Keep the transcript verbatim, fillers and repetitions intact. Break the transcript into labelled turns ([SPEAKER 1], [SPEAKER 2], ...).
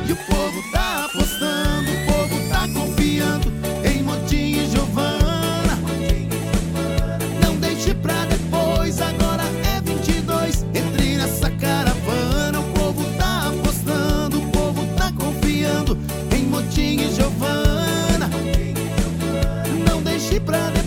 [SPEAKER 1] E o povo tá apostando, o povo tá confiando em Motinho e Giovana. Não deixe pra depois, agora é vinte e dois. Entre nessa caravana. O povo tá apostando, o povo tá confiando em Motinho e Giovana. Não deixe pra depois.